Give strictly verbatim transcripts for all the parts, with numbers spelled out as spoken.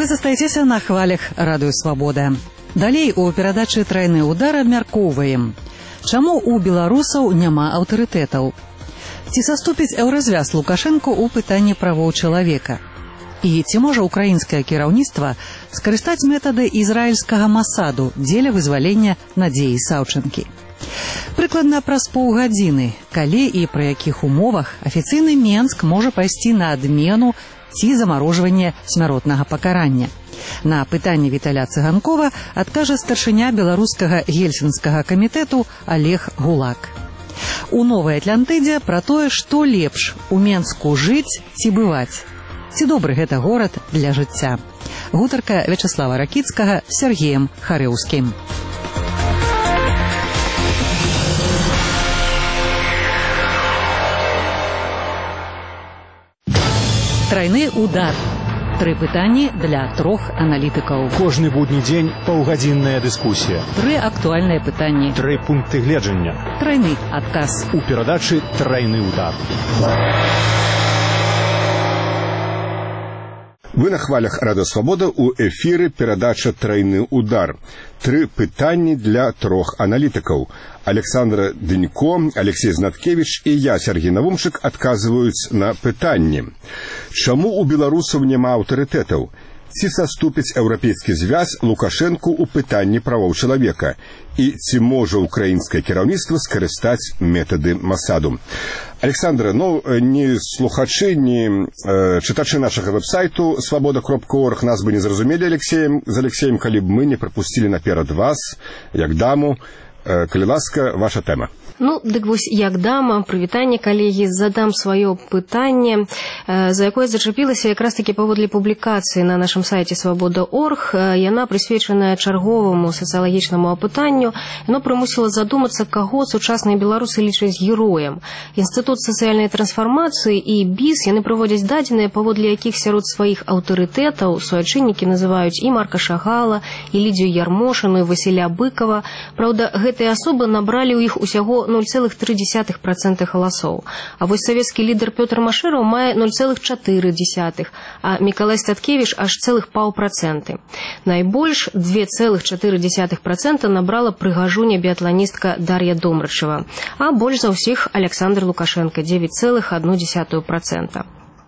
застаецеся на хвалях радыё Свабода. Далей у перадачы «Трайны удар» абмяркоўваем. Чаму у беларусаў няма аўтарытэтаў? Ці саступіць еўразвяз Лукашэнку ў пытанні правоў чалавека? І ці можа украінскае кіраўніцтва скарыстаць метады ізраільскага Масаду дзеля вызвалення Надзеі Саўчэнкі? Прыкладна праз паўгадзіны, калі і пры якіх умовах афіцыйны Менск можа пайсці на адмену ці замарожванне смяротнага пакарання. На пытанне Віталя Цыганкова адкажа старшыня беларускага гельсінскага камітэту Олег Гулак. У Новай Атлантыдзе пра тое, што лепш у Менску жыць ці бываць. Ці добры гэта горад для жыцця? Гутарка Вячаслава Ракіцкага з Сергеем Харэўскім. Трайны удар. Тры пытанні для трох аналітыкаў. Кожны будні дзень паўгадзінная дыскусія. Тры актуальныя пытанні. Тры пункты гледжання. Трайны адказ. У перадачы «Трайны удар». Вы на хвалях Радыё Свабода, у эфіры перадача «Трайны удар». Тры пытанні для трох аналітыкаў. Александра Дынько, Алексей Знаткевич і я, Сергей Навумчык, адказваюць на пытанні. Чаму у беларусаў няма аўтарытэтаў? Ці саступіць еўрапейскі звяз Лукашэнку ў пытанні правоў чалавека? І ці можа украінскае кіраўніцтва скарыстаць метады Масаду? Александра, ну, ні слухачы, ні э, чытачы нашага веб-сайту свабода кропка орг нас бы не зразумелі Алексеем, з Алексеем, калі б мы не прапусцілі наперад вас, як даму. Э, калі ласка, ваша тэма. Ну, дык вось, як дама, прывітанне, калегі, задам сваё пытанне, э, за якое зачапілася якраз такі паводле публікацыі на нашым сайце свабода кропка орг. Э, яна прысвечаная чарговаму сацыялагічнаму апытанню. Яно прымусіла задумацца, каго сучасныя беларусы лічаць героем. Інстытут сацыяльнай трансфармацыі і БІС, яны прыводзяць дадзеныя, паводле якіх сярод сваіх аўтарытэтаў суайчыннікі называюць і Марка Шагала, і Лідзію Ярмошыну, і Васіля Быкова. Праўда, гэтыя асобы набралі ў іх усяго нуль цэлых тры дзесятых працэнта галасоў. А вось савецкі лідар Пётр Машэраў мае нуль цэлых чатыры дзесятых, а Мікалай Статкевіч аж цэлых паўпрацэнты. Найбольш два цэлых чатыры дзесятых працэнта набрала прыгажуня біятланістка Дар'я Домрачева, а больш за ўсіх Александр Лукашенко дзевяць цэлых адну дзесятую працэнта.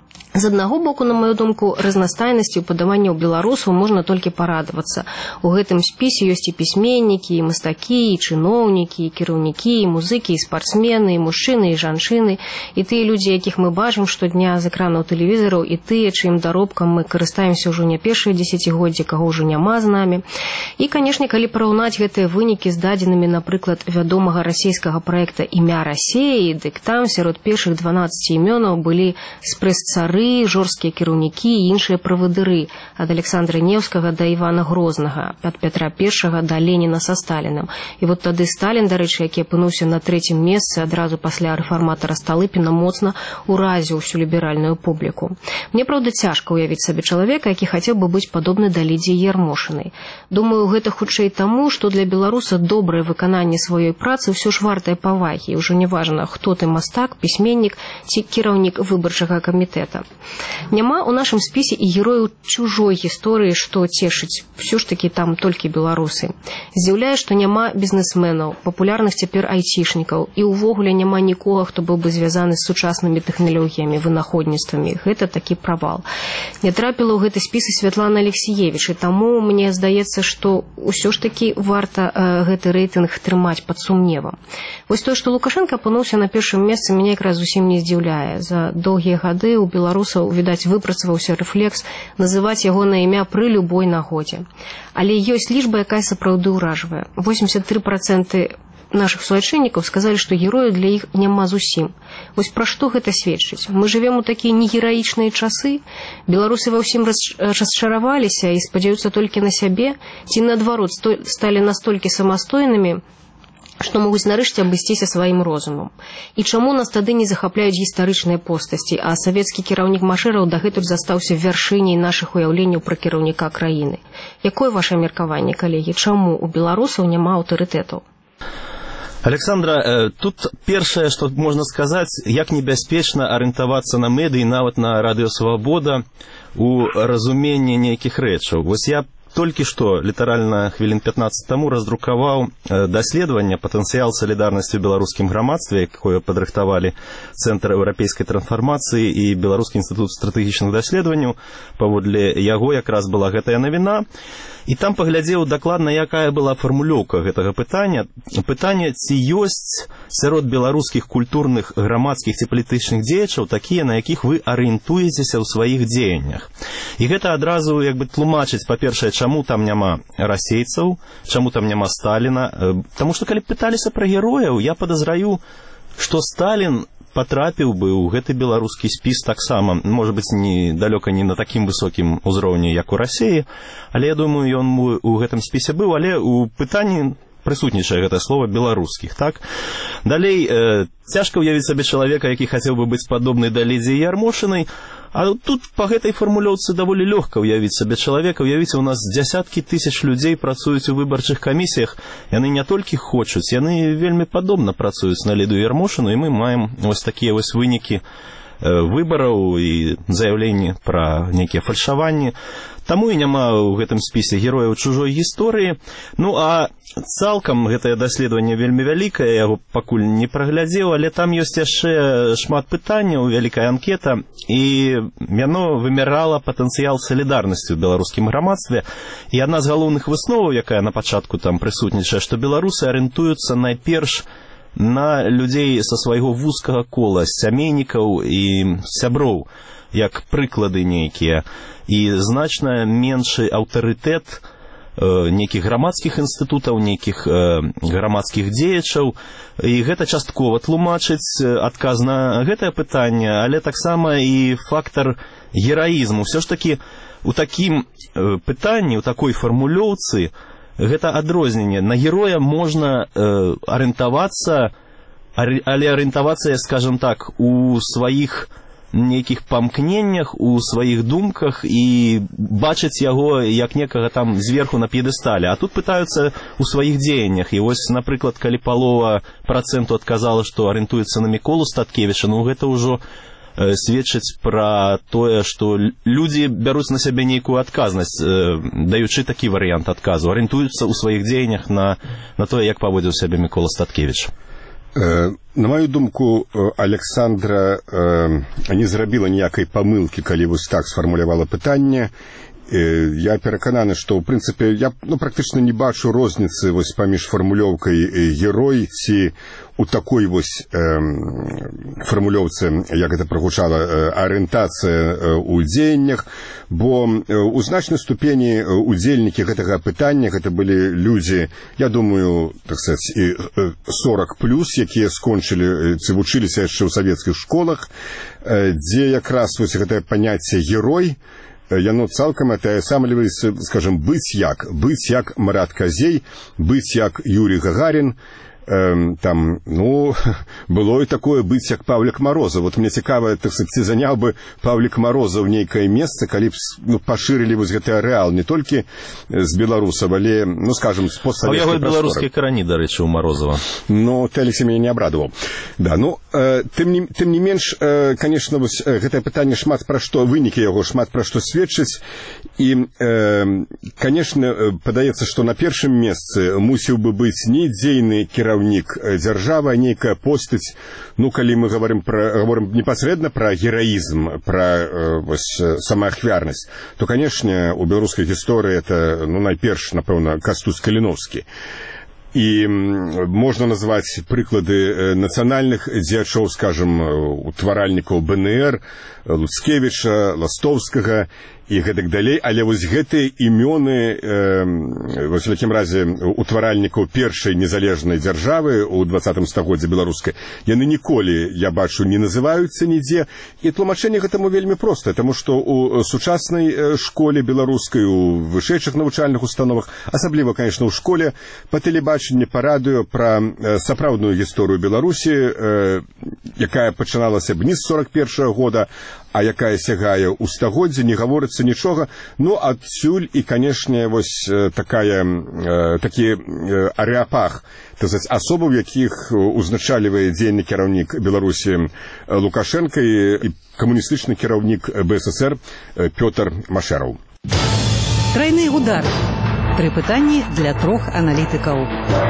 З аднаго боку, на маю думку, разнастайнасцю падаванняў беларусаў можна толькі парадавацца. У гэтым спісе ёсць і пісьменнікі, і мастакі, і чыноўнікі, і кіраўнікі, і музыкі, і спартсмены, і мужчыны, і жанчыны, і тыя людзі, якіх мы бачым штодня з экранаў тэлевізараў, і тыя, чым даробкам мы карыстаемся ўжо не першыя дзесяцігоддзі, каго ўжо няма з намі. І, канешне, калі параўнаць гэтыя вынікі з дадзенымі, напрыклад, вядомага расійскага праекта «Імя Расеі», дык там сярод першых дванаццаці імёнаў былі спрэс-цары, жорсткія кіраўнікі і іншыя правадыры, ад Александра Неўскага да Івана Грознага, ад Пятра Першага да Леніна са Сталінам. І вот тады Сталін, дарэчы, які апынуўся на трэцім месцы адразу пасля рэфарматара Сталыпіна, моцна уразіў усю ліберальную публіку. Мне, праўда, цяжка ўявіць сабе чалавека, які хацеў бы быць падобны да Лідзіі Ярмошынай. Думаю, гэта хутчэй таму, што для беларуса добрае выкананне сваёй працы ўсё ж вартае павагі. Ўжо не важна, хто ты мастак, пісьменнік ці кіраўнік выбарчага камітэта. Няма ў нашым спісе і герояў чужой гісторыі, што цешыць. Всё ж такі там толькі беларусы. Здзіўляе, што няма бізнесменаў, папулярных цяпер айцішнікаў, і ўвогуле няма нікога, хто быў бы звязаны з сучаснымі тэхналогіямі, вынаходніцтвамі. Гэта такі правал. Не трапіла ў гэты спіс і Святлана Алексіевіч, і таму мне здаецца, што ўсё ж такі варта э, гэты рэйтынг трымаць пад сумневам. Вось тое, што Лукашенко апынуўся на першым месцы, мяне якраз зусім не здзіўляе. За доўгія гады ў беларусаў, відаць, выпрацаваўся рэфлекс называць яго на імя пры любой нагодзе. Але ёсць лічба, якая сапраўды ўражвае. восемьдесят три процента наших суайчыннікаў сказалі, што герою для іх няма зусім. Вось пра што гэта сведчыць? Мы жывем у такія негераічныя часы? Беларусы ва ўсім расчараваліся і спадзяюцца толькі на сябе? Ці, наадварот, сталі настолькі самастойнымі, што могуць нарэшце абысціся сваім розумам. І чаму нас тады не захапляюць гістарычныя постасці, а савецкі кіраўнік Машэраў дагэтуль застаўся вяршыняй нашых уяўленняў пра кіраўніка краіны? Якое ваше меркаванне, калегі? Чаму у беларусаў няма аўтарытэтаў? Александра, тут першае, што можна сказаць, як небяспечна арыентавацца на медыі, нават на радыё Свабода, у разуменні нейкіх рэчаў. Вось я толькі што, літаральна хвілін пятнаццаць таму, раздрукаваў даследаванне «Патэнцыял салідарнасці ў беларускім грамадстве», якое падрыхтавалі Цэнтр еўрапейскай трансфармацыі і Беларускі інстытут стратэгічных даследаванняў. Паводле яго якраз была гэтая навіна. І там паглядзеў дакладна, якая была фармулёўка гэтага пытання. Пытанне, ці ёсць сярод беларускіх культурных, грамадскіх ці палітычных дзеячаў такія, на якіх вы арыентуецеся ў сваіх дзеяннях. І гэта адразу як бы тлумачыць, па-першае, чаму там няма расейцаў, чаму там няма Сталіна. Таму што калі пыталіся пра герояў, я падазраю, што Сталін патрапіў бы ў гэты беларускі спіс таксама, можа быць, не далёка не на такім высокім узроўні, як у Расіі, але я думаю, ён у гэтым спісе быў, але у пытанні прысутнічае гэта слова беларускіх, так? Далей, э, цяжка ўявіць сабе чалавека, які хацеў бы быць падобны да Лідзіі Ярмошынай, а тут па гэтай фармулёўцы даволі лёгка ўявіць сабе чалавека. Уявіце, у нас дзясяткі тысяч людзей працуюць у выбарчых камісіях, яны не толькі хочуць, яны вельмі падобна працуюць на Лідыю Ярмошыну, і мы маем вось такія вось вынікі выбараў і заяўленні пра нейкія фальшаванні. Таму і няма ў гэтым спісе герояў чужой гісторыі. Ну, а цалкам гэтае даследаванне вельмі вялікае, я яго пакуль не праглядзеў, але там ёсць яшчэ шмат пытанняў, вялікая анкета, і яно вымярала патэнцыял салідарнасці ў беларускім грамадстве. І адна з галоўных высноваў, якая на пачатку там прысутнічае, што беларусы арыентуюцца найперш на людзей са свайго вузкага кола, сямейнікаў і сяброў, як прыклады нейкія, і значна меншы аўтарытэт э, нейкіх грамадскіх інстытутаў, нейкіх э, грамадскіх дзеячаў, і гэта часткова тлумачыць адказ на гэтае пытанне, але таксама і фактар гераізму. Усё ж такі у такім э, пытанні, у такой фармулёўцы, гэта адрозненне. На героя можна э, арыентавацца, але арыентавацца, скажем так, у сваіх нейкіх памкненнях, у сваіх думках і бачыць яго як некага там зверху на п'едэстале. А тут пытаюцца у сваіх дзеяннях. І вось, напрыклад, калі палова працэнту адказала, што арыентуецца на Міколу Статкевіча, ну гэта ўжо э, сведчыць пра тое, што людзі бяруць на сябе нейкую адказнасць, э, даючы такі варыянт адказу, арыентуюцца ў сваіх дзеяннях на, на тое, як паводзіў сябе Мікола Статкевіч. На маю думку, Александра не зрабіла ніякай памылкі, калі вось так сфармулявала пытанне. Я перакананы, што, ў прынцыпе, я ну, практычна не бачу розніцы вось паміж фармулёўкай герой ці у такой вось э, фармулёўцы, як гэта прагучала, э, арыентацыя э, ў дзеяннях, бо э, у значнай ступені удзельнікі гэтага пытання гэта былі людзі, я думаю, так сказаць, і сорок плюс, якія скончылі ці вучыліся яшчэ ў савецкіх школах, э, дзе якраз вось гэтае паняцце герой, яно цалкам атаясамліваецца, скажем, быць як, быць як Марат Казей, быць як Юрий Гагарин, эм, там, ну, было і такое быць як Павлік Мароза. Вот мне цікава, так сказать, ці заняў бы Павлік Мароза ў нейкае месца, калі б ну, пашырылі вось гэты арэал не толькі з беларусаў, але, ну, скажем, з постсавецкай прасторы. А яго беларускія карані, дарэчы, у Марозава. Ну, ты, Алексей, мяне не абрадаваў. Да, ну, э, тым, не, тым не менш, э, конечно, вось гэтае пытанне шмат пра што, вынікі яго шмат пра што сведчыць, і, э, конечно, падаецца, што на першым месцы мусіў бы быць не дзейны кіраўнік дзяржавы, а нейкая постаць, ну, калі мы говорим, про, говорим непасрэдна пра гераізм, пра э, самаахвярнасць, то, конечно, у беларускай гісторыі это, ну, найперш, напэўна, Кастусь Каліновскі. І можна назваць прыклады нацыянальных дзеячоў, скажем, утваральнікаў бэ эн эр, Луцкевіча, Ластовскага і гэтак далей, але вось гэтыя імёны, э, вось у такім разе утваральнікаў першай незалежнай дзяржавы ў двадцатым стагоддзі беларускай, яны ніколі, я бачу, не называюцца нідзе, і тлумачэнне гэтаму вельмі простае, таму што ў сучаснай школе беларускай, у вышэйшых навучальных установах, асабліва, конечно, ў школе, па тэлебачанні, па радыё пра сапраўдную гісторыю Беларусі, э, якая пачыналася б не з сорок першага года, а якая сягае ў стагоддзя, не гаворыцца нічога. Ну, адсюль і, канешне, вось такая, такі арэапах, так сказать, асобаў, якіх узначальвае дзейны кіраўнік Беларусі Лукашенко і камуністычны кіраўнік БССР Пётр Машэраў. Тройны удар. Тры пытанні для трох аналітыкаў.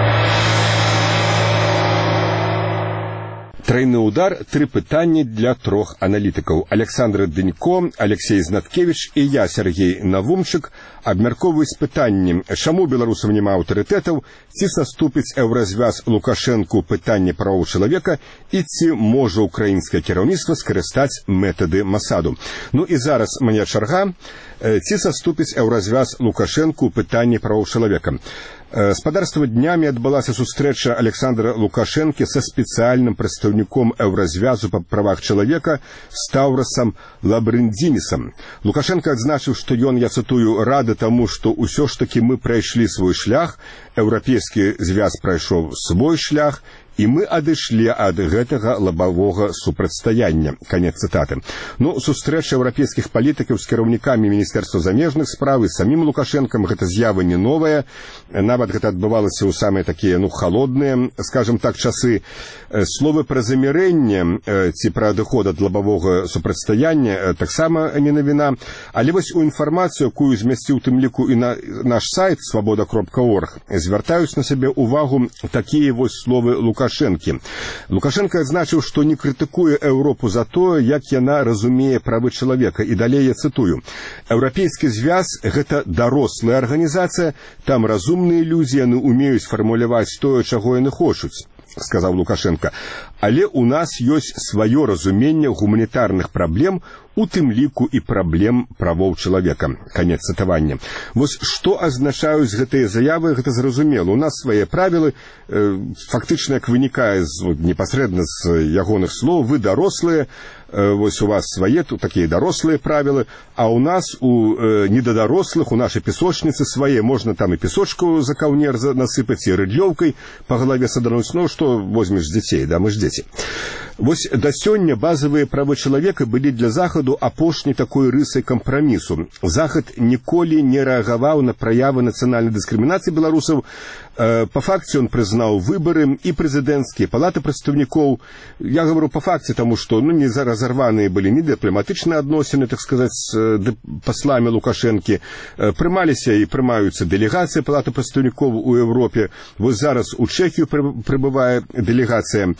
Тройны удар, тры пытанні для трох аналітыкаў. Александр Дынько, Алексей Знаткевич і я, Сергей Навумчык, абмяркоўваюць пытанні, чаму беларусам няма аўтарытэтаў, ці саступіць еўразвяз Лукашэнку пытанне правоў чалавека і ці можа украінскае кіраўніцтва скарыстаць метады Масаду. Ну і зараз моя чарга, ці саступіць еўразвяз Лукашэнку пытанне правоў чалавека. Спадарства днямі адбылася сустрэча Александра Лукашэнкі са спецыяльным прадстаўніком еўразвязу па правах чалавека Стаўрасам Лабрындзінісам. Лукашенко адзначыў, што ён, я цытую, рады таму, што ўсё ж такі мы прайшлі свой шлях, еўрапейскі звяз прайшоў свой шлях, і мы адышлі ад гэтага лабавога супрацьстаяння. Канец цытаты. Ну, сустрэча еўрапейскіх палітыкаў з кіраўнікамі Міністэрства замежных спраў і самім Лукашэнкам гэта з'ява не новая. Нават гэта адбывалася ў самыя такія, ну, холодныя, скажем так, часы. Словы пра замірэнне ці пра адыход ад лабавога супрацьстаяння таксама не навіна. Але вось у інфармацыю, якую змясціў тым ліку і на наш сайт свабода кропка орг, звяртаюць на сябе увагу такія вось словы Лукашэнкі. Лукашенко адзначыў, што не крытыкуе Еўропу за тое, як яна разумее правы чалавека. І далей я цытую. Еўрапейскі звяз – гэта дарослая арганізацыя, там разумныя людзі, яны умеюць фармуляваць тое, чаго яны хочуць, сказаў Лукашенко. Але у нас ёсць сваё разуменне гуманітарных праблем, у тым ліку і праблем правоў чалавека. Канец цытавання. Вось што азначаюць гэтыя заявы, гэта зразумела. У нас свае правілы, э, фактычна, як вынікае з, вот, непасрэдна з ягоных слоў, вы дарослыя, э, вось у вас свае тут такія дарослыя правілы, а у нас, у э, недадарослых, у нашай песочніцы свае. Можна там і песочку за каўнер насыпаць, і рыдлёўкай па галаве садануць. Ну, што возьмеш з дзяцей, да, мы ж дзеці. Вось да сёння базавыя правы чалавека былі для Захаду апошняй такой рысай кампрамісу. Захад ніколі не рэагаваў на праявы нацыянальнай дыскрымінацыі беларусаў. Э, па факце ён прызнаў выбары і прэзідэнцкія палаты прадстаўнікоў. Я гавару па факце, таму што, ну, не разарваныя былі ні дыпламатычныя адносіны, так сказаць, з пасламі Лукашэнкі. Э, прымаліся і прымаюцца дэлегацыі палаты прадстаўнікоў у Еўропе. Вось зараз у Чэхію прыбывае дэлегацыя.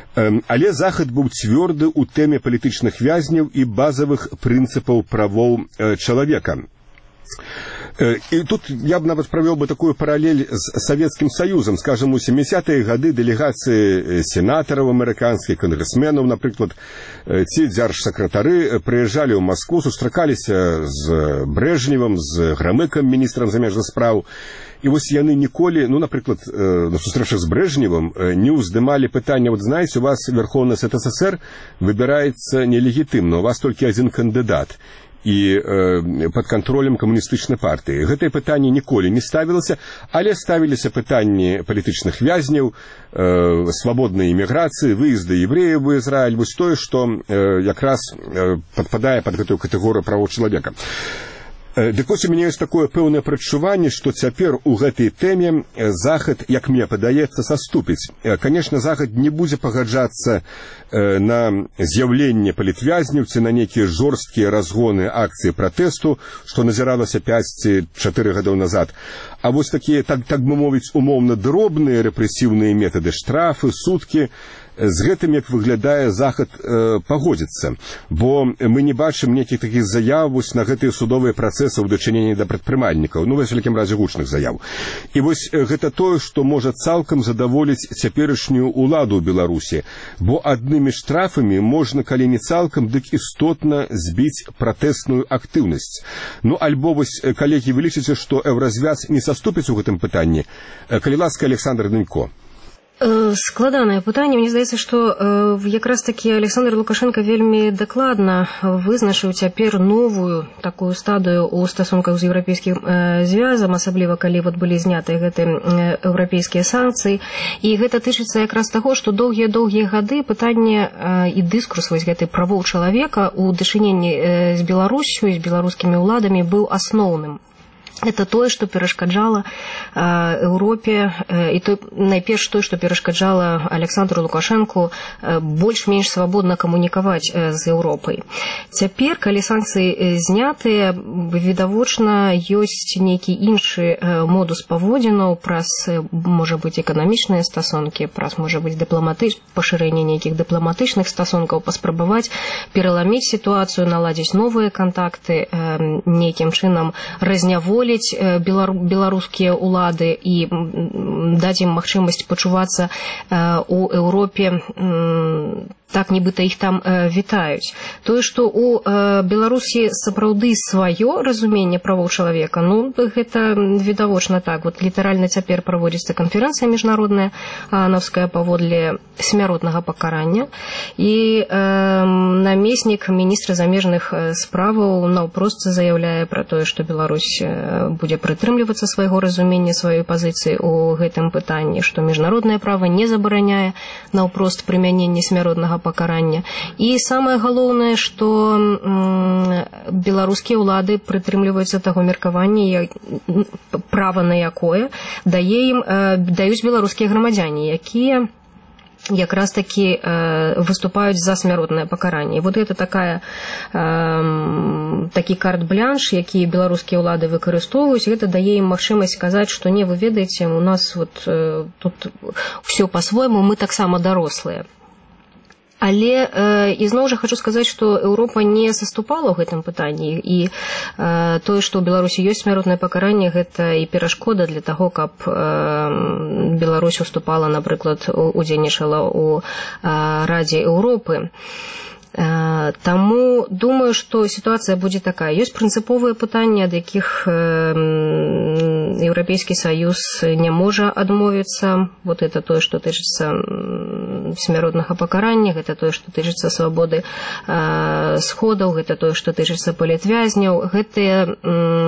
Але Захад быў цвёрды ў тэме палітычных вязняў і базавых прынцыпаў правоў чалавека. І тут я б нават правёў бы такую паралель з Савецкім Саюзам. Скажем, у сямідзесятыя гады дэлегацыі сенатараў амерыканскіх, кангрэсменаў, напрыклад, ці дзяржсакратары прыязджалі ў Маскву, сустракаліся з Брэжневым, з Грамыкам, міністрам замежных спраў. І вось яны ніколі, ну, напрыклад, на сустрэчах з Брэжневым не ўздымалі пытання, вот знаеце, у вас Верховный Совет СССР выбіраецца нелегітымна, у вас толькі адзін кандыдат і э, пад кантролем камуністычнай партыі. Гэтае пытанне ніколі не ставілася, але ставіліся пытанні палітычных вязняў, э, свабоднай іміграцыі, выезды евреяў у Ізраіль, вось тое, што э, якраз э, падпадае пад гэтую катэгорыю правоў чалавека. Дык вось у мяне ёсць такое пэўнае прадчуванне, што цяпер у гэтай тэме Захад, як мне падаецца, саступіць. Канешне, Захад не будзе пагаджацца на з'яўленне палітвязняў ці на нейкія жорсткія разгоны акцыі пратэсту, што назіралася пяць ці чатыры гадоў назад. А вось такія, так, так бы мовіць, умоўна дробныя рэпрэсіўныя метады, штрафы, суткі, з гэтым, як выглядае, Захад э, пагодзіцца. Бо мы не бачым нейкіх такіх заяў вось на гэтыя судовыя працэсы ў дачыненні да прадпрымальнікаў, ну, вось, у вялікім разе, гучных заяў. І вось гэта тое, што можа цалкам задаволіць цяперашнюю ўладу ў Беларусі, бо аднымі штрафамі можна, калі не цалкам, дык істотна збіць пратэсную актыўнасць. Ну, альбо вось, калегі, вы лічыце, што еўразвяз не саступіць у гэтым пытанні? Калі ласка, Александр Дынько. Складанае пытанне. Мне здаецца, што якраз такі Александр Лукашенко вельмі дакладна вызначыў цяпер новую такую стадыю ў стасунках з еўрапейскім звязам, асабліва калі вот былі знятыя гэтыя еўрапейскія санкцыі. І гэта тычыцца якраз таго, што доўгія-доўгія гады пытанне і дыскурс вось гэтай правоў чалавека ў дачыненні з Беларусю і з беларускімі ўладамі быў асноўным. Это тое, што перашкаджала Еўропе, і то, найперш тое, што перашкаджала Александру Лукашэнку больш-менш свабодна камунікаваць з Еўропай. Цяпер, калі санкцыі знятыя, відавочна, ёсць нейкі іншы модус паводзінаў праз, можа быць, эканамічныя стасункі, праз, можа быць, дыпламатыч... пашырэнне нейкіх дыпламатычных стасункаў, паспрабаваць пераламіць сітуацыю, наладзіць новыя кантакты, нейкім чынам разняволіць беларускія ўлады і даць ім магчымасць пачувацца ў Еўропе так, нібыта іх там вітаюць. Тое, што ў Беларусі сапраўды сваё разуменне правоў чалавека, ну, гэта відавочна так. Вот літаральна цяпер праводзіцца канферэнцыя міжнародная аанаўская паводле смяротнага пакарання, і намеснік міністра замежных справаў наўпрост заяўляе пра тое, што Беларусь будзе прытрымлівацца свайго разумення, сваёй пазіцыі ў гэтым пытанні, што міжнароднае права не забараняе наўпрост прымяненне смяротнага пакарання. І самае галоўнае, што беларускія ўлады прытрымліваюцца таго меркавання, права на якое дае ім, даюць беларускія грамадзяне, якія якраз такі выступаюць за смяротнае пакаранне. І вот гэта такая, такі карт-блянш, які беларускія ўлады выкарыстоўваюць, гэта дае ім магчымасць сказаць, што не, вы ведаеце, у нас вот тут все по-свойму, мы таксама дарослыя. Але э, ізноў жа хочу сказаць, што Еўропа не саступала ў гэтым пытанні, і э, тое, што ў Беларусі ёсць смяротнае пакаранне, гэта і перашкода для таго, каб э, Беларусь уступала, напрыклад, удзельнічала ў э, Радзе Еўропы. Таму думаю, што сітуацыя будзе такая. Ёсць прынцыповыя пытанні, ад якіх Еўрапейскі саюз не можа адмовіцца. Вот это тое, што тычыцца смяротнага пакарання, гэта тое, што тычыцца свабоды сходаў, гэта тое, што тычыцца палітвязняў. Гэтыя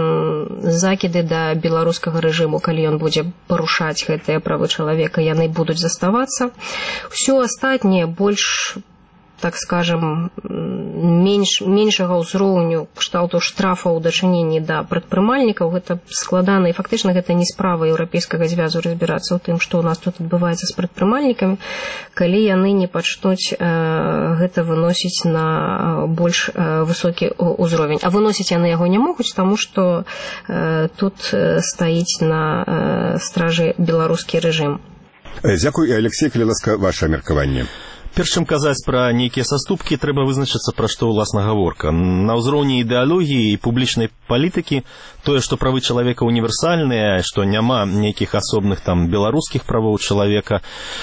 закіды да беларускага рэжыму, калі ён будзе парушаць гэтыя правы чалавека, яны будуць заставацца. Усё астатняе больш, так скажем, менш, меншага ўзроўню кшталту штрафаў у дачыненні да прадпрымальнікаў, гэта складана, і фактычна гэта не справа еўрапейскага звязу разбірацца ў тым, што ў нас тут адбываецца з прадпрымальнікамі, калі яны не пачнуць э, гэта выносіць на больш э, высокі ўзровень. А выносіць яны яго не могуць, таму што э, тут стаіць на э, стражы беларускі рэжым. Дзякуй, Алексей, калі ласка, ваше меркаванне. Перш чым казаць пра нейкія саступкі, трэба вызначыцца, пра што ўласна гаворка. На ўзроўні ідэалогіі і публічнай палітыкі тое, што правы чалавека універсальныя, што няма нейкіх асобных там беларускіх правоў чалавека,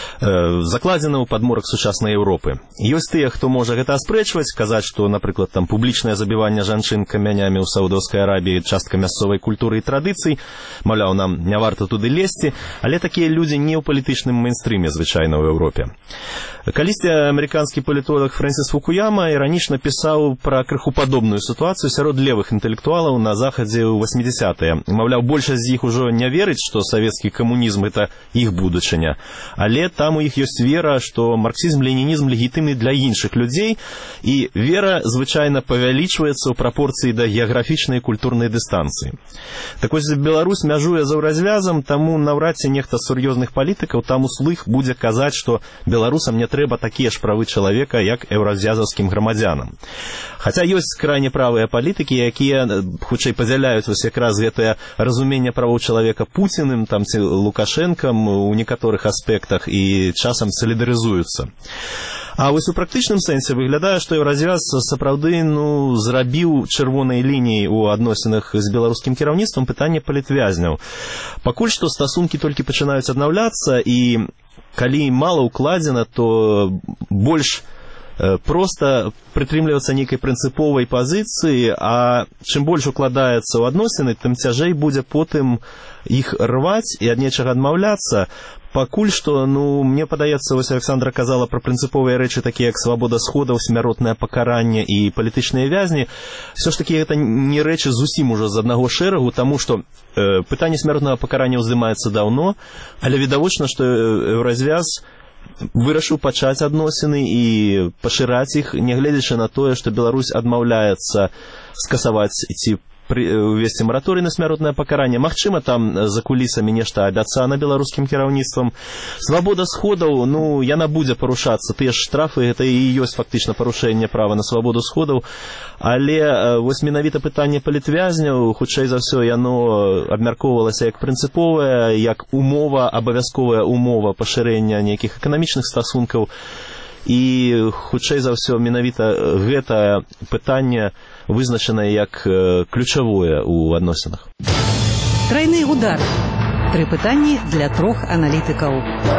э, закладзена ў падмурак сучаснай Еўропы. Ёсць тыя, хто можа гэта аспрэчваць, казаць, што, напрыклад, там публічнае забіванне жанчын камянямі ў Саудаўскай Арабіі частка мясцовай культуры і традыцый, маўляў, нам не варта туды лезці, але такія людзі не ў палітычным мейнстрыме звычайна ў Еўропе. Калісьці амерыканскі палітолог Фрэнсіс Фукуяма іранічна пісаў пра крыху падобную сітуацыю сярод левых інтэлектуалаў на захадзе ў восьмідзясятыя. Маўляў, большасць з іх ужо не верыць, што савецкі камунізм – гэта іх будучыня. Але там у іх ёсць вера, што марксізм-ленінізм легітымны для іншых людзей, і вера звычайна павялічваецца ў прапорцыі да геаграфічнай і культурнай дыстанцыі. Так вось, Беларусь мяжуе з еўразвязам, таму наўрад ці нехта з сур'ёзных палітыкаў там услых будзе казаць, што беларусам не трэба такія ж правы чалавека, як еўразвязаўскім грамадзянам. Хаця ёсць крайне правыя палітыкі, якія хутчэй падзяляюць вось якраз гэтае разуменне правоў чалавека Пуціным, там ці Лукашэнкам у некаторых аспектах і часам салідарызуюцца. А вось у практычным сэнсе выглядае, што еўразвяз сапраўды ну, зрабіў чырвонай лініяй у адносінах з беларускім кіраўніцтвам пытанне палітвязняў. Пакуль што стасункі толькі пачынаюць аднаўляцца, і калі мала ўкладзена, то больш э, проста прытрымлівацца нейкай прынцыповай пазіцыі, а чым больш укладаецца ў адносіны, тым цяжэй будзе потым іх рваць і ад нечага адмаўляцца. пакуль што, ну, мне падаецца, вось Александра казала пра прынцыповыя рэчы, такія як свабода сходаў, смяротнае пакаранне і палітычныя вязні. Все ж таки гэта не рэчы зусім ужо з аднаго шэрагу, таму што э, пытанне смяротнага пакарання ўздымаецца даўно, але відавочна, што еўразвяз вырашыў пачаць адносіны і пашыраць іх, нягледзячы на тое, што Беларусь адмаўляецца скасаваць ці увесці мараторый на смяротнае пакаранне. Магчыма, там за кулісамі нешта абяцана беларускім кіраўніцтвам. Свабода сходаў, ну, яна будзе парушацца. Тыя ж штрафы, гэта і ёсць фактычна парушэнне права на свабоду сходаў. Але вось менавіта пытанне палітвязняў, хутчэй за ўсё, яно абмяркоўвалася як прынцыповая, як умова, абавязковая умова пашырэння нейкіх эканамічных стасункаў. І хутчэй за ўсё менавіта гэта пытанне вызначанае як ключавое ў адносінах. Трайны удар. Тры пытанні для трох аналітыкаў.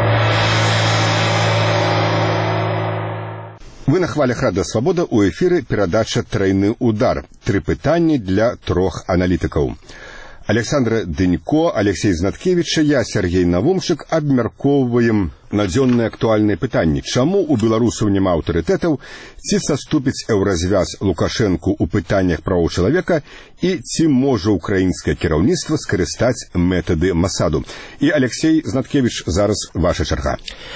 Вы на хвалях Радыё Свабода, у эфіры перадача «Трайны удар». Тры пытанні для трох аналітыкаў. Александра Дынько, Алексей Знаткевич, я, Сергей Навумчык, абмяркоўваем надзённыя актуальныя пытанні. Чаму у беларусаў няма аўтарытэтаў, ці саступіць еўразвяз Лукашэнку ў пытаннях правоў чалавека і ці можа украінскае кіраўніцтва скарыстаць метады Масаду. І, Алексей Знаткевич, зараз ваша чарга.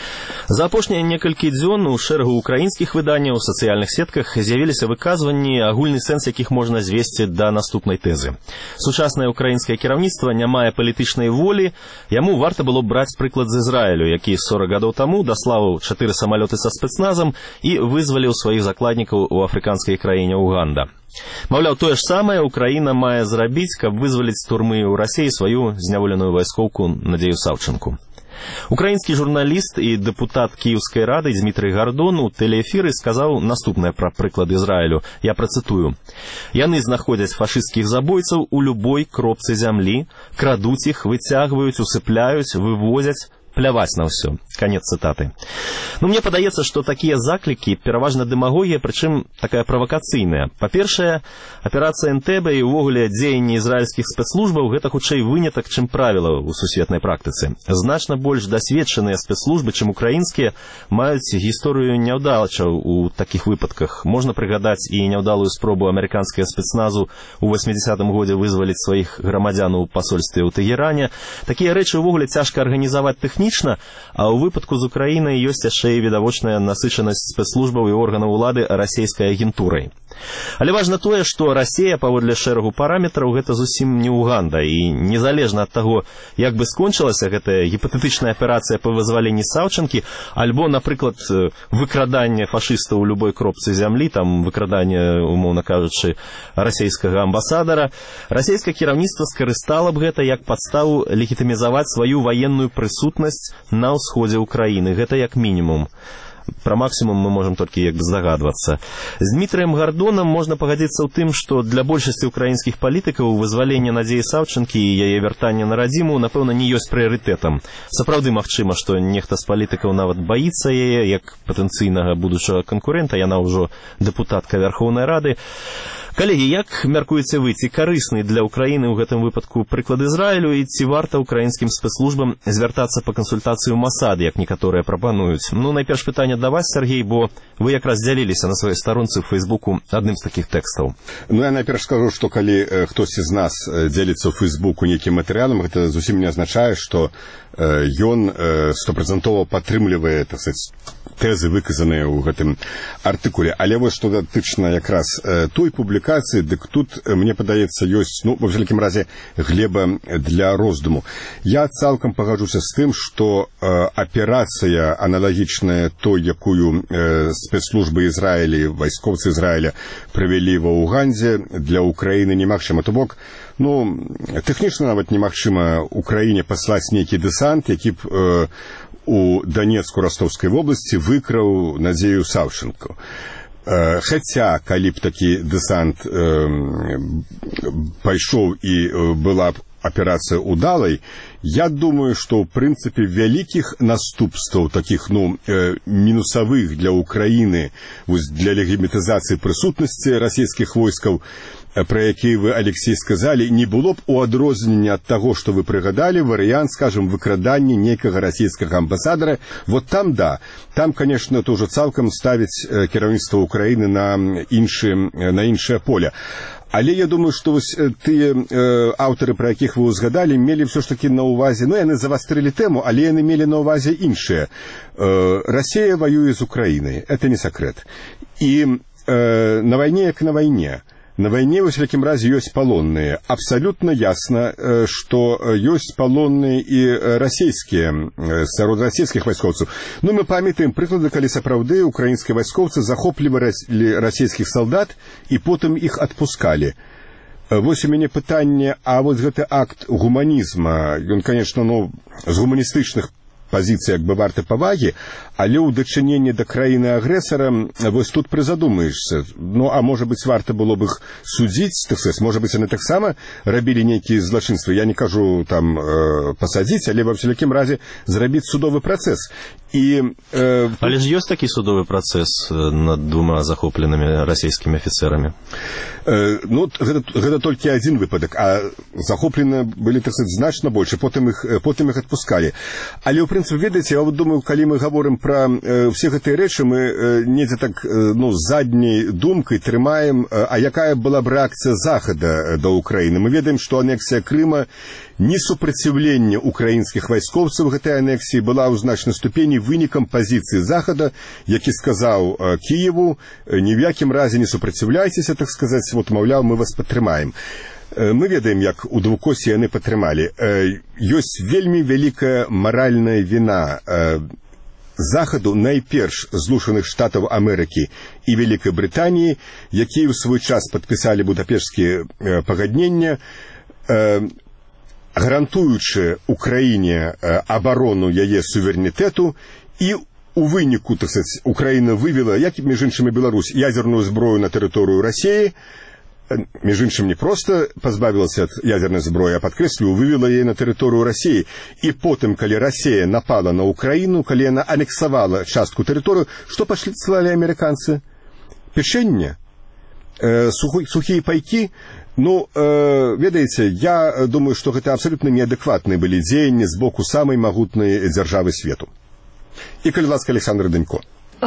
За апошнія некалькі дзён у шэрагу украінскіх выданняў у сацыяльных сетках з'явіліся выказванні, агульны сэнс якіх можна звесці да наступнай тэзы. Сучаснае украінскае кіраўніцтва не мае палітычнай волі, яму варта было браць прыклад з Ізраілю, які сорок гадоў таму даслаў чатыры самалёты са спецназам і вызваліў сваіх закладнікаў у афрыканскай краіне Уганда. Маўляў, тое ж самае Украіна мае зрабіць, каб вызваліць з турмы ў Расіі сваю зняволеную вайскоўку Надзею Саўчанку. Украінскі журналіст і дэпутат Кіеўскай рады Дзмітрый Гардон у тэлеэфіры сказаў наступнае пра прыклад Ізраілю. Я працытую. Яны знаходзяць фашысцкіх забойцаў у любой кропцы зямлі, крадуць іх, выцягваюць, усыпляюць, вывозяць, пляваць на ўсё. Канец цытаты. Ну, мне падаецца, што такія заклікі пераважна дэмагогія, прычым такая правакацыйная. Па-першае, аперацыя Энтэбе і ўвогуле дзеянні ізраільскіх спецслужбаў гэта хутчэй вынятак, чым правіла ў сусветнай практыцы. Значна больш дасведчаныя спецслужбы, чым украінскія, маюць гісторыю няўдалачаў у такіх выпадках. Можна прыгадаць і няўдалую спробу амерыканскага спецназу ў восьмідзесятым годзе вызваліць сваіх грамадзян у пасольстве ў Тэгеране. Такія рэчы ўвогуле цяжка арганізаваць тэхнічна, а ў выпадку з Украінай ёсць яшчэ і відавочная насычанасць спецслужбаў і органаў улады расійскай агентурай. Але важна тое, што Расія паводле шэрагу параметраў гэта зусім не Уганда, і незалежна ад таго, як бы скончылася гэтая гіпатэтычная аперацыя па вызваленні Саўчанкі, альбо, напрыклад, выкраданне фашыстаў у любой кропцы зямлі, там выкраданне, умоўна кажучы, расійскага амбасадара, расійскае кіраўніцтва скарыстала б гэта як падставу легітымізаваць сваю ваенную прысутнасць на ўсходзе Украіны. Гэта як мінімум. Пра максімум мы можам толькі як бы здагадвацца. З Дмітрыем Гардонам можна пагадзіцца ў тым, што для большасці украінскіх палітыкаў вызваленне Надзеі Саўчанкі і яе вяртанне на радзіму, напэўна, не ёсць прыярытэтам. Сапраўды магчыма, што нехта з палітыкаў нават баіцца яе, як патэнцыйнага будучага канкурэнта, яна ўжо дэпутатка Вярхоўнай Рады. Калегі, як мяркуеце вы, ці карысны для Украіны ў гэтым выпадку прыклад Ізраілю і ці варта украінскім спецслужбам звяртацца па кансультацыю Масад, як некаторыя прапануюць? Ну, найперш пытанне да вас, Сергей, бо вы якраз дзяліліся на сваёй старонцы ў Фейсбуку адным з такіх тэкстаў. Ну, я найперш скажу, што калі хтосьці з нас дзеліцца ў Фейсбуку нейкім матэрыялам, гэта зусім не азначае, што ён стопрацэнтова падтрымлівае, так сказаць, тэзы, выказаныя ў гэтым артыкуле. Але вось што датычна якраз той публікацыі, дык тут, мне падаецца, ёсць, ну, ва ўсялякім разе, глеба для роздуму. Я цалкам пагаджуся з тым, што аперацыя аналагічная той, якую спецслужбы Ізраілі, вайскоўцы Ізраіля правялі ва Угандзе, для Украіны немагчыма. То бок, ну, тэхнічна нават немагчыма Украіне паслаць нейкі дэсант, які б у Данецку-Ростовскай вобласці выкраў Надзею Саўчанку. Хаця, калі б такі дэсант пайшоў і была б аперацыя удалай, я думаю, што ў прынцыпе вялікіх наступстваў, такіх, ну, мінусавых для Украіны, для легітымізацыі прысутнасці расійскіх войскаў, про які вы, Алексей, сказалі, не было б у адрозненне ад таго, што вы прыгадалі, варыянт, скажем, выкрадання нейкага расійскага амбасадара. Вот там, да, там, конечно, то ўжо цалкам ставіць кіраўніцтва Украіны на іншы, на іншае поле. Але я думаю, што вось тыя э, аўтары, пра якіх вы узгадалі, мелі ўсё ж такі на ўвазе, ну, яны завастрылі тэму, але яны мелі на ўвазе іншыя. Э, Расія воюе з Украінай, это не сакрэт. І э, на вайне, як на вайне. На вайне, во всякім разе, ёсць палонныя. Абсалютна ясна, што ёсць палонныя і расійскія, сярод расійскіх вайскоўцаў. Ну, мы памятаем прыклады, калі сапраўды украінскія вайскоўцы захоплівалі расійскіх салдат і потым іх адпускалі. Вось у мяне пытанне, а вот гэты акт гуманізма, ён, конечно, ну, з гуманістычных пазіцый як бы варты павагі, але ў дачыненні да краіны-агрэсара вось тут прызадумаешся. Ну, а можа быць, варта было б іх судзіць, так сказаць, можа быць, яны таксама рабілі нейкія злачынствы. Я не кажу там э, пасадзіць, але ва всякім разе зрабіць судовы працэс. І, э, але ж ёсць такі судовы працэс над двума захопленымі расійскімі афіцэрамі? Э, ну, гэта, гэта толькі адзін выпадак, а захоплены былі, так сказаць, значна больш, потым іх, потым іх адпускалі. Але, ў прынцыпе, ведаеце, я вот думаю, калі мы гаворым пра э, все гэтыя рэчы, мы э, недзе так, э, ну, задняй думкай трымаем, э, а якая была б рэакцыя Захада да Украіны. Мы ведаем, што анексія Крыма, не супраціўленне украінскіх вайскоўцаў гэтай анексіі была ў значнай ступені вынікам пазіцыі Захада, які сказаў э, Кіеву, ні в якім разе не супраціўляйцеся, так сказаць, вот, маўляў, мы вас падтрымаем. Мы ведаем, як у двукосі яны падтрымалі. Ёсць вельмі вялікая маральная віна Захаду, найперш Злучаных Штатаў Амерыкі і Вялікай Брытаніі, якія ў свой час падпісалі будапешцкія пагаднення, гарантуючы Украіне абарону яе суверэнітэту, і у выніку, так сказаць, Украіна вывела, як і між іншымі Беларусь, ядерную зброю на тэрыторыю Расіі, між іншым не проста пазбавілася ад ядернай зброі, а, падкрэслю, вывела яе на тэрыторыю Расіі. І потым, калі Расія напала на Украіну, калі яна анексавала частку тэрыторыю, што паслалі амерыканцы? Печэнне? Э, сухі, сухія пайкі? Ну, э, ведаеце, я думаю, што гэта абсалютна неадэкватныя былі дзеянні з боку самай магутнай дзяржавы свету. І, калі ласка, Александр Данько.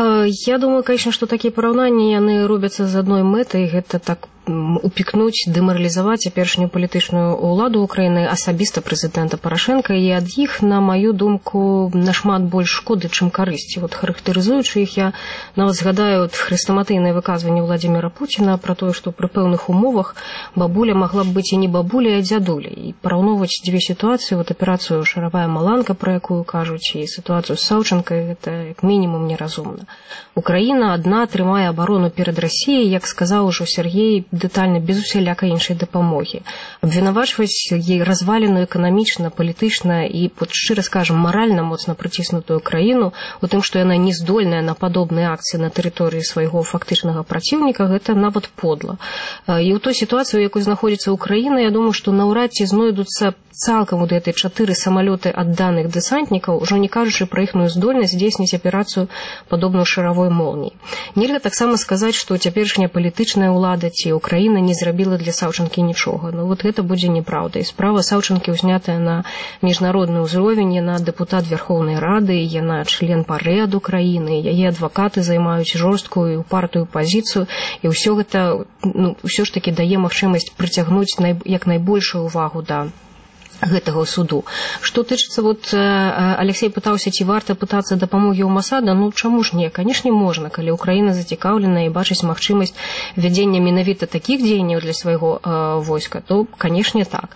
Я думаю, конечно, что такие параўнанні яны робяцца з адной мэтай, гэта так упікнуць, дэмаралізаваць цяперашнюю палітычную ўладу Украіны, асабіста прэзідэнта Парашенка, і ад іх, на маю думку, нашмат больш шкоды, чым карысці. Вот, характарызуючы іх, я нават згадаю хрэстаматыйнае выказванне Владзіміра Пуціна пра тое, што пры пэўных умовах бабуля магла б быць і не бабуля, а дзядуля. І параўноўваць дзве сітуацыі, вот аперацыю «Шаравая маланка», пра якую кажуць, і сітуацыю з Саўчанкай, гэта як мінімум неразумна. Украіна адна трымае абарону перад Расіяй, як сказаў ужо Сергей, дэтальна, без усялякай іншай дапамогі. Абвінавачваць ей разваленую эканамічна, палітычна і, вот, шчыра скажам, маральна моцна прыціснутую краіну у тым, што яна не здольная на падобныя акцыі на тэрыторыі свайго фактычнага праціўніка, гэта нават подла. І ў той сітуацыі, у якой знаходзіцца Украіна, я думаю, што наўрад ці знойдуцца цалкам у гэтай чатыры самалёты адданых дэсантнікаў, ужо не кажучы пра іхную здольнасць здзейсніць аперацыю падобную шаравой молніі. Нельга таксама сказаць, што цяперашняя палітычная ўлада ці Украіна не зрабіла для Саўчанкі нічога. Ну, вот гэта будзе неправда. І справа Саўчанкі ўзнятая на міжнародны ўзровень, яна дэпутат Верхоўнай Рады, яна член ПАРЭ ад Украіны, яе адвакаты займаюць жорсткую і упартую пазіцыю, і ўсё гэта, ну, ўсё ж такі дае магчымасць прыцягнуць най... як найбольшую увагу да гэтага суду. Што тычыцца, вот Алексей пытаўся, ці варта пытацца дапамогі ў Масада, ну чаму ж не? Канешне, можна, калі Украіна зацікаўлена і бачыць магчымасць вядзення менавіта такіх дзеянняў для свайго э, войска, то, канешне, так.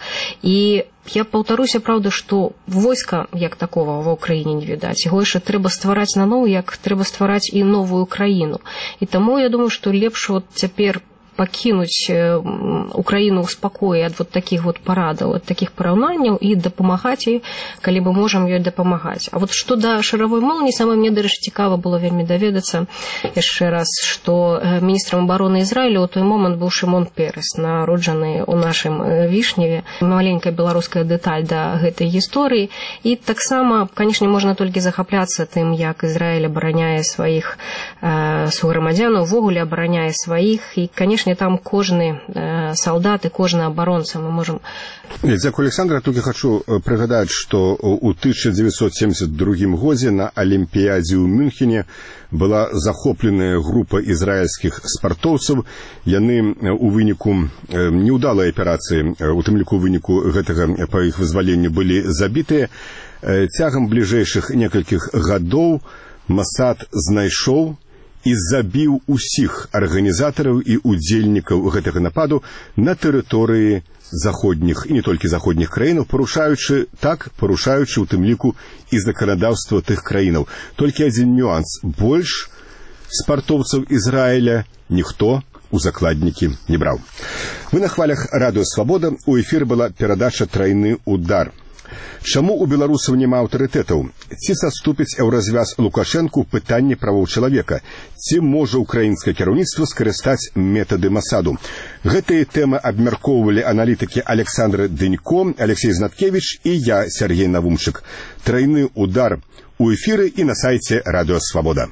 І я паўтаруся, праўда, што войска як такого ва Ўкраіне не відаць. Яго яшчэ трэба ствараць наноў, як трэба ствараць і новую краіну. І таму я думаю, што лепш вот цяпер пакінуць Украіну ў спакоі ад вот такіх вот парадаў, ад такіх параўнанняў і дапамагаць ёй, калі мы можам ёй дапамагаць. А вот што да шаравой молніі, самае мне, дарэчы, цікава было вельмі даведацца яшчэ раз, што міністрам абароны Ізраілю ў той момант быў Шымон Перес, народжаны ў нашым Вішневе. Маленькая беларуская дэталь да гэтай гісторыі. І таксама, канешне, можна толькі захапляцца тым, як Ізраіль абараняе сваіх суграмадзян увогуле абараняе сваіх, і, канешне, там кожны салдат і кожны абаронца мы можам. Дзякую, Александра. Тут я хочу прыгадаць, што ў тысяча дзевяцьсот семьдесят другім годзе на Алімпіядзе ў Мюнхене была захопленая група ізраільскіх спартоўцаў. Яны у выніку неўдалай аперацыі, у тым ліку у выніку гэтага па іх вызваленню былі забітыя. Цягам бліжэйшых некалькіх гадоў Масад знайшоў і забіў усіх арганізатараў і удзельнікаў гэтага нападу на тэрыторыі заходніх і не толькі заходніх краінаў, парушаючы так, парушаючы ў тым ліку і заканадаўства тых краінаў. Толькі адзін нюанс: больш спартоўцаў Ізраіля ніхто у закладнікі не браў. Вы на хвалях радыё Свабода. У эфір была перадача «Трайны удар». Чаму у беларусаў няма аўтарытэтаў? Ці саступіць еўразвяз Лукашэнку пытанне правоў чалавека? Ці можа украінскае кіраўніцтва скарыстаць метады Масаду? Гэтыя тэмы абмяркоўвалі аналітыкі Александр Дынько, Алексей Знаткевич і я, Сергей Навумчык. «Трайны удар» у эфіры і на сайце радыё Свабода.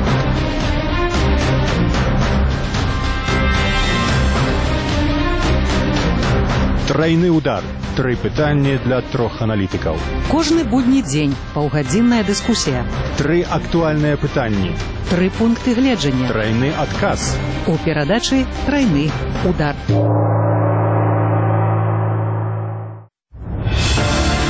Трайны удар. Тры пытанні для трох аналітыкаў. Кожны будні дзень паўгадзінная дыскусія. Тры актуальныя пытанні. Тры пункты гледжання. Трайны адказ. У перадачы «Трайны удар».